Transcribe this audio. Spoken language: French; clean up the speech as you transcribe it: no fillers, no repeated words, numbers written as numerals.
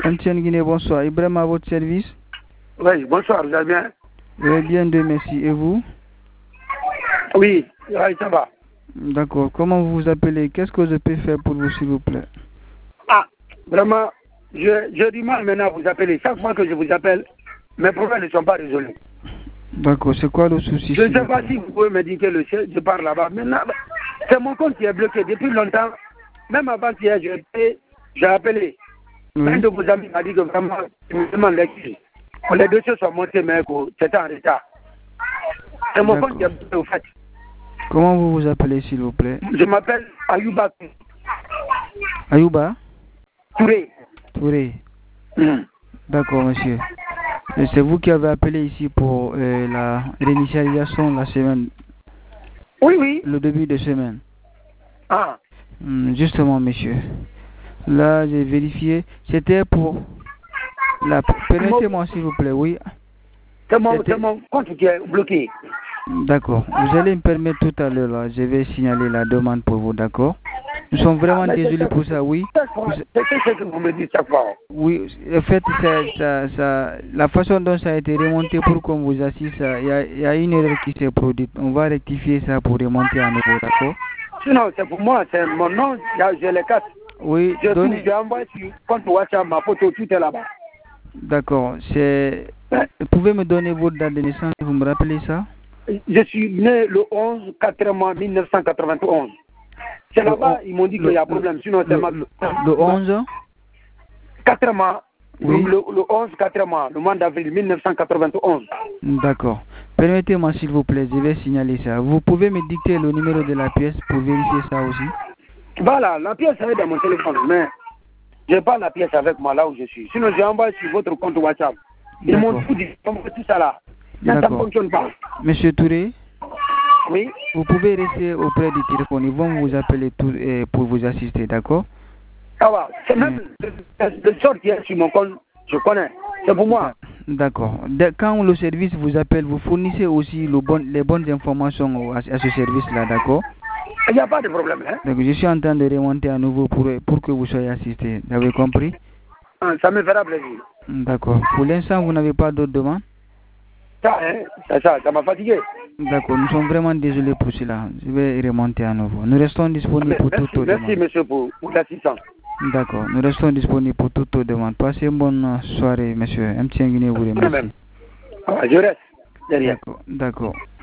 MTN Guinée, bonsoir. Ibrahim à votre service. Oui, bonsoir, vous allez bien? Oui, bien, de merci. Et vous? Oui, ça va. D'accord. Comment vous vous appelez? Qu'est-ce que je peux faire pour vous, s'il vous plaît? Ah, vraiment, je du mal maintenant à vous appeler. Chaque fois que je vous appelle, mes problèmes ne sont pas résolus. D'accord. C'est quoi le souci? Je ne sais pas si vous pouvez me dire que je pars là-bas. Maintenant, c'est mon compte qui est bloqué depuis longtemps. Même avant-hier, j'ai appelé. Oui. Un de vos amis m'a dit que vraiment, il me demande l'excuse. Les dossiers sont montés, mais c'était en retard. C'est mon compte qui est bloqué, au fait. Comment vous vous appelez, s'il vous plaît? Je m'appelle Ayouba. Ayouba? Touré. Touré. D'accord, monsieur. Et c'est vous qui avez appelé ici pour la réinitialisation de la semaine? Oui, oui. Le début de semaine. Ah. Justement, monsieur. Là, j'ai vérifié. C'était pour la... Permettez-moi, s'il vous plaît, oui. C'est mon compte qui est bloqué. D'accord. Vous allez me permettre tout à l'heure, là. Je vais signaler la demande pour vous, d'accord? Nous sommes vraiment désolés pour ça, oui. C'est ce que vous me dites chaque fois. Oui, en fait, la façon dont ça a été remonté pour qu'on vous assiste, il y a une erreur qui s'est produite. On va rectifier ça pour remonter à nouveau, d'accord? Sinon, c'est pour moi, c'est mon nom, je les casse. Oui, j'ai envoyé sur compte WhatsApp, ma photo, tout est là-bas. D'accord. Vous pouvez me donner votre date de naissance, vous me rappelez ça? Je suis né le 11 4 mois 1991. C'est là-bas, ils m'ont dit qu'il y a problème. Sinon, c'est le 11 4 mois. Oui. Le 11 4 mois, le mois d'avril 1991. D'accord. Permettez-moi, s'il vous plaît, je vais signaler ça. Vous pouvez me dicter le numéro de la pièce pour vérifier ça aussi? Voilà, la pièce est dans mon téléphone, mais je n'ai pas la pièce avec moi là où je suis. Sinon, j'ai envoyé sur votre compte WhatsApp. Ils m'ont tout dit, tout ça là. Ça ne fonctionne pas. Monsieur Touré? Oui. Vous pouvez rester auprès du téléphone. Ils vont vous appeler pour vous assister, d'accord? Ah ouais. C'est même le sort qui est sur mon compte, je connais. C'est pour moi. D'accord. Quand le service vous appelle, vous fournissez aussi les bonnes informations à ce service-là, d'accord? Il n'y a pas de problème. Hein? Donc, je suis en train de remonter à nouveau pour que vous soyez assisté. Vous avez compris? Ça me fera plaisir. D'accord. Pour l'instant, vous n'avez pas d'autres demandes? Ça m'a fatigué. D'accord. Nous sommes vraiment désolés pour cela. Je vais remonter à nouveau. Nous restons disponibles pour toutes vos demandes. Merci, monsieur, pour l'assistance. D'accord. Nous restons disponibles pour toutes vos demandes. Passez une bonne soirée, monsieur. MTN Guinée vous remercie. Je reste derrière. D'accord.